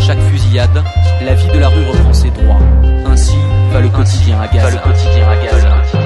chaque fusillade, la vie de la rue reprend ses droits. Ainsi va le quotidien à Gaza.